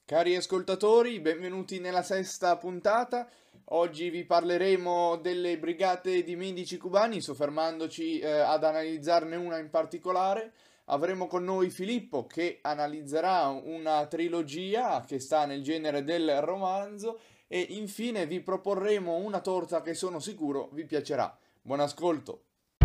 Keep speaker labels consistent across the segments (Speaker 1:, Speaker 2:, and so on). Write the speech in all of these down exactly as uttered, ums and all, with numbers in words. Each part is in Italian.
Speaker 1: Cari ascoltatori, benvenuti nella sesta puntata. Oggi vi parleremo delle brigate di medici cubani, soffermandoci eh, ad analizzarne una in particolare. Avremo con noi Filippo che analizzerà una trilogia che sta nel genere del romanzo e infine vi proporremo una torta che sono sicuro vi piacerà. Buon ascolto!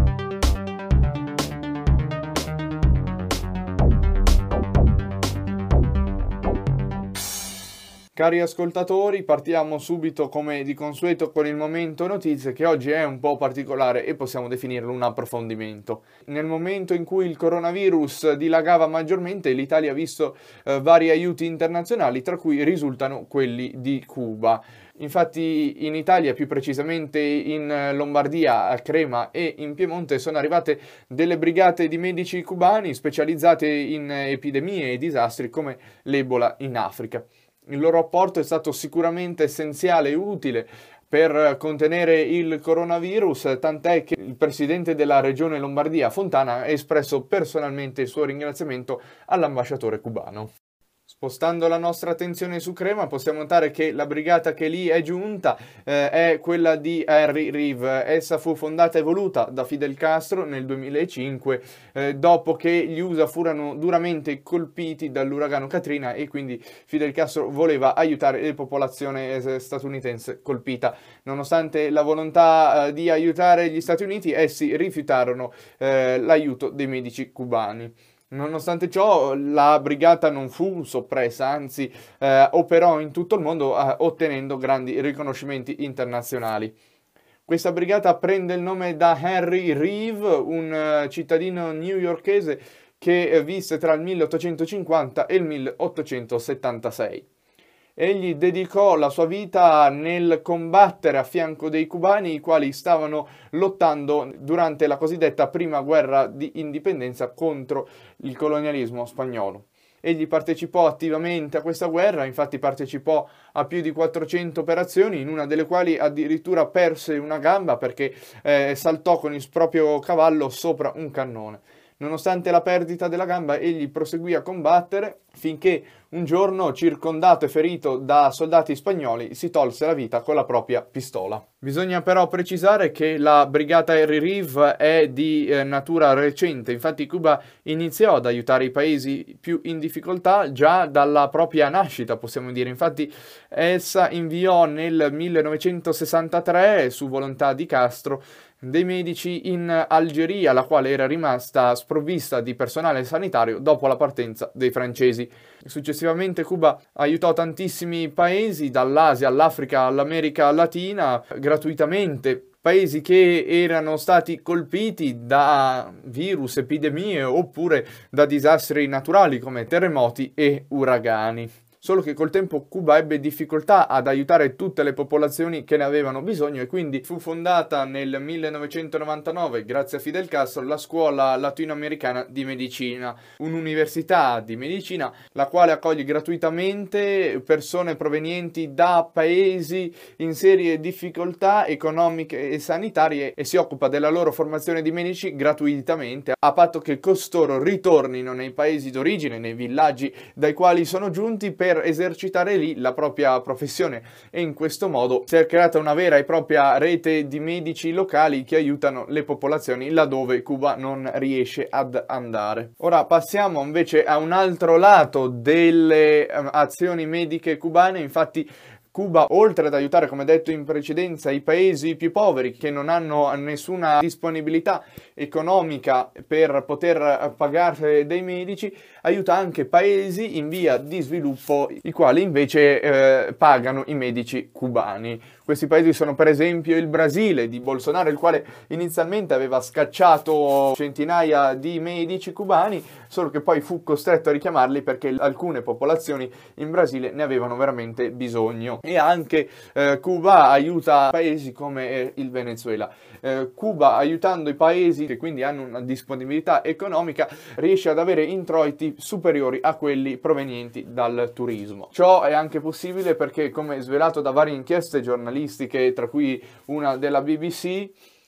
Speaker 1: Cari ascoltatori, partiamo subito come di consueto con il momento notizie che oggi è un po' particolare e possiamo definirlo un approfondimento. Nel momento in cui il coronavirus dilagava maggiormente, l'Italia ha visto eh, vari aiuti internazionali, tra cui risultano quelli di Cuba. Infatti in Italia, più precisamente in Lombardia, a Crema e in Piemonte, sono arrivate delle brigate di medici cubani specializzate in epidemie e disastri come l'Ebola in Africa. Il loro apporto è stato sicuramente essenziale e utile per contenere il coronavirus, tant'è che il presidente della regione Lombardia, Fontana, ha espresso personalmente il suo ringraziamento all'ambasciatore cubano. Spostando la nostra attenzione su Crema, possiamo notare che la brigata che lì è giunta eh, è quella di Henry Reeve. Essa fu fondata e voluta da Fidel Castro nel duemilacinque, eh, dopo che gli U S A furono duramente colpiti dall'uragano Katrina e quindi Fidel Castro voleva aiutare la popolazione eh, statunitense colpita. Nonostante la volontà eh, di aiutare gli Stati Uniti, essi rifiutarono eh, l'aiuto dei medici cubani. Nonostante ciò, la brigata non fu soppressa, anzi eh, operò in tutto il mondo eh, ottenendo grandi riconoscimenti internazionali. Questa brigata prende il nome da Henry Reeve, un uh, cittadino newyorkese che eh, visse tra il milleottocentocinquanta e il milleottocentosettantasei. Egli dedicò la sua vita nel combattere a fianco dei cubani, i quali stavano lottando durante la cosiddetta prima guerra di indipendenza contro il colonialismo spagnolo. Egli partecipò attivamente a questa guerra, infatti partecipò a più di quattrocento operazioni, in una delle quali addirittura perse una gamba perché eh, saltò con il proprio cavallo sopra un cannone. Nonostante la perdita della gamba, egli proseguì a combattere finché un giorno, circondato e ferito da soldati spagnoli, si tolse la vita con la propria pistola. Bisogna però precisare che la brigata Henry Reeve è di eh, natura recente, infatti Cuba iniziò ad aiutare i paesi più in difficoltà già dalla propria nascita, possiamo dire. Infatti essa inviò nel millenovecentosessantatré, su volontà di Castro, dei medici in Algeria, la quale era rimasta sprovvista di personale sanitario dopo la partenza dei francesi. Successivamente Cuba aiutò tantissimi paesi, dall'Asia all'Africa all'America Latina, gratuitamente. Paesi che erano stati colpiti da virus, epidemie oppure da disastri naturali come terremoti e uragani. Solo che col tempo Cuba ebbe difficoltà ad aiutare tutte le popolazioni che ne avevano bisogno e quindi fu fondata nel millenovecentonovantanove, grazie a Fidel Castro, la Scuola Latinoamericana di Medicina, un'università di medicina la quale accoglie gratuitamente persone provenienti da paesi in serie difficoltà economiche e sanitarie e si occupa della loro formazione di medici gratuitamente, a patto che costoro ritornino nei paesi d'origine, nei villaggi dai quali sono giunti, per esercitare lì la propria professione, e in questo modo si è creata una vera e propria rete di medici locali che aiutano le popolazioni laddove Cuba non riesce ad andare. Ora passiamo invece a un altro lato delle um, azioni mediche cubane. Infatti Cuba, oltre ad aiutare, come detto in precedenza, i paesi più poveri che non hanno nessuna disponibilità economica per poter pagare dei medici, aiuta anche paesi in via di sviluppo, i quali invece eh, pagano i medici cubani. Questi paesi sono per esempio il Brasile di Bolsonaro, il quale inizialmente aveva scacciato centinaia di medici cubani, solo che poi fu costretto a richiamarli perché alcune popolazioni in Brasile ne avevano veramente bisogno. E anche eh, Cuba aiuta paesi come eh, il Venezuela. Eh, Cuba, aiutando i paesi che quindi hanno una disponibilità economica, riesce ad avere introiti superiori a quelli provenienti dal turismo. Ciò è anche possibile perché, come svelato da varie inchieste giornalistiche, tra cui una della B B C,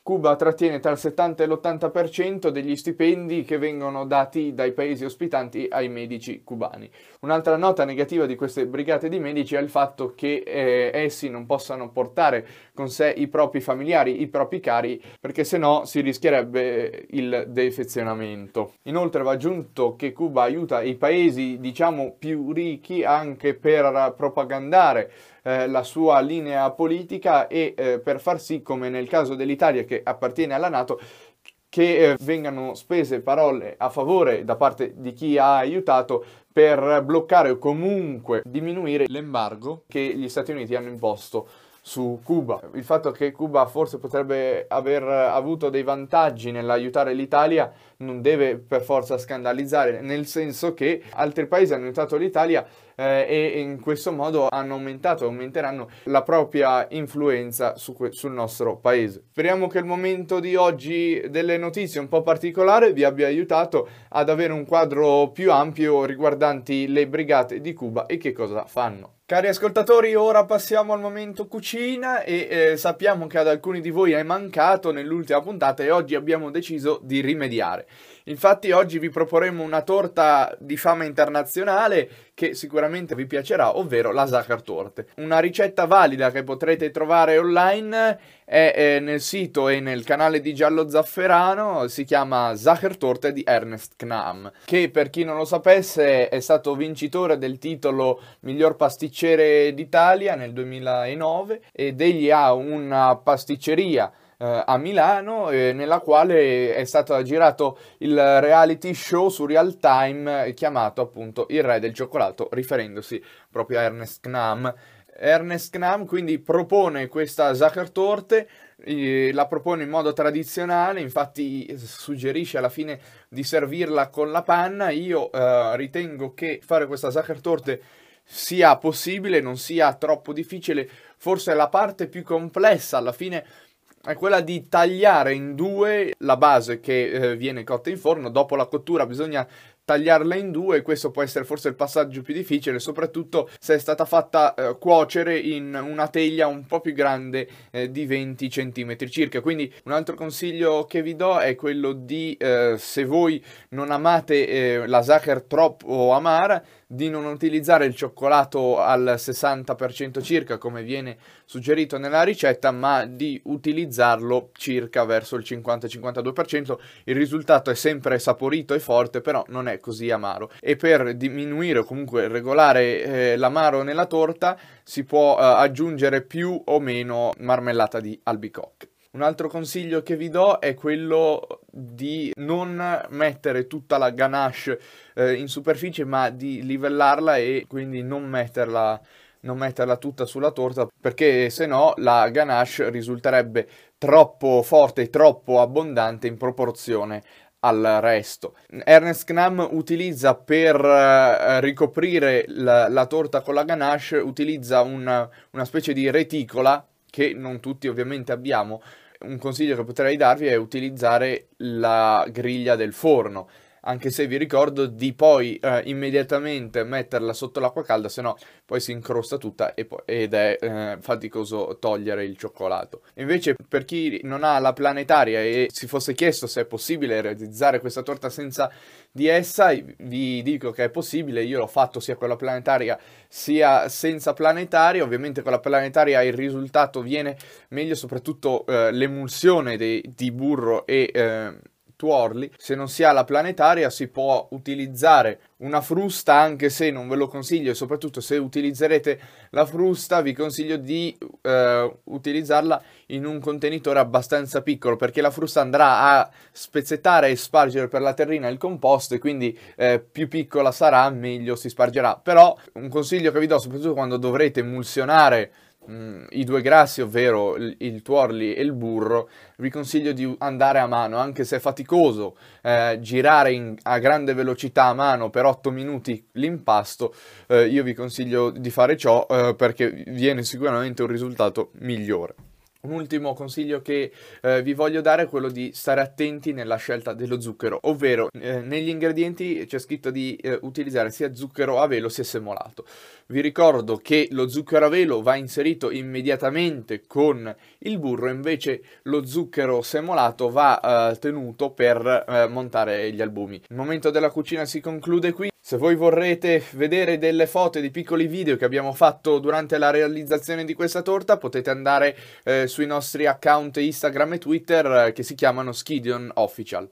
Speaker 1: Cuba trattiene tra il settanta e l'ottanta per cento degli stipendi che vengono dati dai paesi ospitanti ai medici cubani. Un'altra nota negativa di queste brigate di medici è il fatto che eh, essi non possano portare con sé i propri familiari, i propri cari, perché se no si rischierebbe il defezionamento. Inoltre va aggiunto che Cuba aiuta i paesi, diciamo, più ricchi anche per propagandare Eh, la sua linea politica e eh, per far sì, come nel caso dell'Italia che appartiene alla NATO, che eh, vengano spese parole a favore da parte di chi ha aiutato per bloccare o comunque diminuire l'embargo che gli Stati Uniti hanno imposto su Cuba. Il fatto che Cuba forse potrebbe aver avuto dei vantaggi nell'aiutare l'Italia non deve per forza scandalizzare, nel senso che altri paesi hanno aiutato l'Italia eh, e in questo modo hanno aumentato e aumenteranno la propria influenza su sul nostro paese. Speriamo che il momento di oggi delle notizie un po' particolare vi abbia aiutato ad avere un quadro più ampio riguardanti le brigate di Cuba e che cosa fanno. Cari ascoltatori, ora passiamo al momento cucina e eh, sappiamo che ad alcuni di voi è mancato nell'ultima puntata e oggi abbiamo deciso di rimediare. Infatti oggi vi proporremo una torta di fama internazionale che sicuramente vi piacerà, ovvero la Sachertorte. Una ricetta valida che potrete trovare online è, è nel sito e nel canale di Giallo Zafferano, si chiama Sachertorte di Ernest Knam, che per chi non lo sapesse è stato vincitore del titolo miglior pasticcere d'Italia nel duemilanove ed egli ha una pasticceria a Milano eh, nella quale è stato girato il reality show su Real Time eh, chiamato appunto Il Re del Cioccolato, riferendosi proprio a Ernest Knam. Ernest Knam quindi propone questa Sachertorte, eh, la propone in modo tradizionale, infatti suggerisce alla fine di servirla con la panna. Io eh, ritengo che fare questa Sachertorte sia possibile, non sia troppo difficile, forse la parte più complessa alla fine è quella di tagliare in due la base che eh, viene cotta in forno. Dopo la cottura bisogna tagliarla in due e questo può essere forse il passaggio più difficile, soprattutto se è stata fatta eh, cuocere in una teglia un po' più grande eh, di venti centimetri circa. Quindi un altro consiglio che vi do è quello di, eh, se voi non amate eh, la Sacher troppo amara, di non utilizzare il cioccolato al sessanta per cento circa come viene suggerito nella ricetta, ma di utilizzarlo circa verso il cinquanta cinquantadue per cento. Il risultato è sempre saporito e forte, però non è così amaro, e per diminuire o comunque regolare eh, l'amaro nella torta si può eh, aggiungere più o meno marmellata di albicocche. Un altro consiglio che vi do è quello di non mettere tutta la ganache eh, in superficie, ma di livellarla e quindi non metterla, non metterla tutta sulla torta, perché se no la ganache risulterebbe troppo forte e troppo abbondante in proporzione al resto. Ernest Knam utilizza per uh, ricoprire la, la torta con la ganache, utilizza una, una specie di reticola che non tutti ovviamente abbiamo. Un consiglio che potrei darvi è utilizzare la griglia del forno, anche se vi ricordo di poi eh, immediatamente metterla sotto l'acqua calda, se no poi si incrosta tutta e poi, ed è eh, faticoso togliere il cioccolato. Invece per chi non ha la planetaria e si fosse chiesto se è possibile realizzare questa torta senza di essa, vi dico che è possibile. Io l'ho fatto sia con la planetaria sia senza planetaria. Ovviamente con la planetaria il risultato viene meglio, soprattutto eh, l'emulsione di burro e eh, tuorli. Se non si ha la planetaria si può utilizzare una frusta, anche se non ve lo consiglio, e soprattutto se utilizzerete la frusta vi consiglio di eh, utilizzarla in un contenitore abbastanza piccolo, perché la frusta andrà a spezzettare e spargere per la terrina il composto e quindi eh, più piccola sarà meglio si spargerà. Però un consiglio che vi do, soprattutto quando dovrete emulsionare Mm, i due grassi, ovvero il, il tuorli e il burro, vi consiglio di andare a mano, anche se è faticoso eh, girare in, a grande velocità a mano per otto minuti l'impasto. eh, io vi consiglio di fare ciò eh, perché viene sicuramente un risultato migliore. Un ultimo consiglio che eh, vi voglio dare è quello di stare attenti nella scelta dello zucchero, ovvero eh, negli ingredienti c'è scritto di eh, utilizzare sia zucchero a velo sia semolato. Vi ricordo che lo zucchero a velo va inserito immediatamente con il burro, invece lo zucchero semolato va eh, tenuto per eh, montare gli albumi. Il momento della cucina si conclude qui. Se voi vorrete vedere delle foto e dei piccoli video che abbiamo fatto durante la realizzazione di questa torta, potete andare eh, sui nostri account Instagram e Twitter eh, che si chiamano Skidion Official.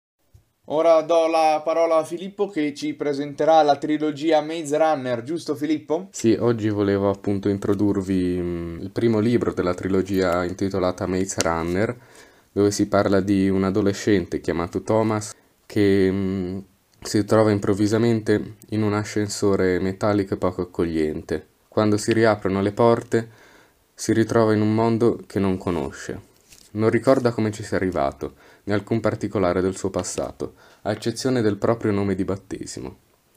Speaker 1: Ora do la parola a Filippo che ci presenterà la trilogia Maze Runner, giusto Filippo?
Speaker 2: Sì, oggi volevo appunto introdurvi mh, il primo libro della trilogia intitolata Maze Runner, dove si parla di un adolescente chiamato Thomas che mh, si trova improvvisamente in un ascensore metallico e poco accogliente. Quando si riaprono le porte, si ritrova in un mondo che non conosce. Non ricorda come ci sia arrivato, né alcun particolare del suo passato, a eccezione del proprio nome di battesimo.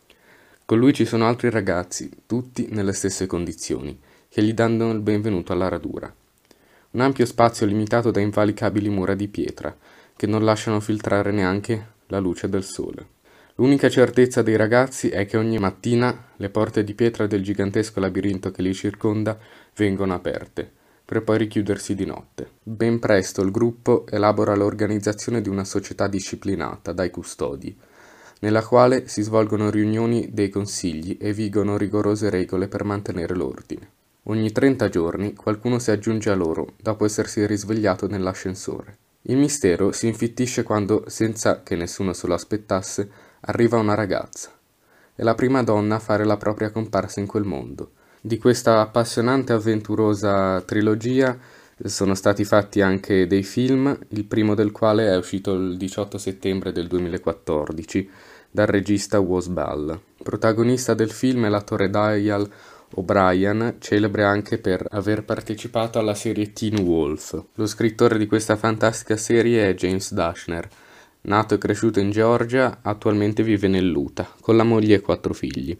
Speaker 2: Con lui ci sono altri ragazzi, tutti nelle stesse condizioni, che gli danno il benvenuto alla radura. Un ampio spazio limitato da invalicabili mura di pietra, che non lasciano filtrare neanche la luce del sole. L'unica certezza dei ragazzi è che ogni mattina le porte di pietra del gigantesco labirinto che li circonda vengono aperte, per poi richiudersi di notte. Ben presto il gruppo elabora l'organizzazione di una società disciplinata dai custodi, nella quale si svolgono riunioni dei consigli e vigono rigorose regole per mantenere l'ordine. Ogni trenta giorni qualcuno si aggiunge a loro dopo essersi risvegliato nell'ascensore. Il mistero si infittisce quando, senza che nessuno se lo aspettasse, arriva una ragazza. È la prima donna a fare la propria comparsa in quel mondo. Di questa appassionante e avventurosa trilogia sono stati fatti anche dei film, il primo del quale è uscito il diciotto settembre del duemilaquattordici dal regista Wes Ball. Protagonista del film è l'attore Dial O'Brien, celebre anche per aver partecipato alla serie Teen Wolf. Lo scrittore di questa fantastica serie è James Dashner. Nato e cresciuto in Georgia, attualmente vive nell'Utah, con la moglie e quattro figli.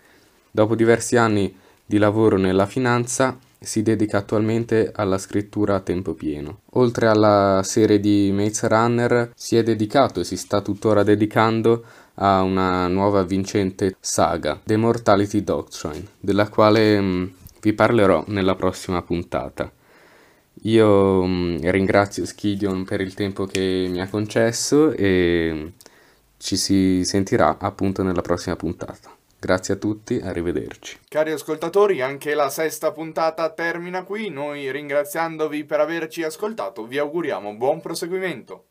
Speaker 2: Dopo diversi anni di lavoro nella finanza, si dedica attualmente alla scrittura a tempo pieno. Oltre alla serie di Maze Runner, si è dedicato e si sta tuttora dedicando a una nuova vincente saga, The Mortality Doctrine, della quale mh, vi parlerò nella prossima puntata. Io mh, ringrazio Skidion per il tempo che mi ha concesso e ci si sentirà appunto nella prossima puntata. Grazie a tutti, arrivederci.
Speaker 1: Cari ascoltatori, anche la sesta puntata termina qui. Noi, ringraziandovi per averci ascoltato, vi auguriamo buon proseguimento.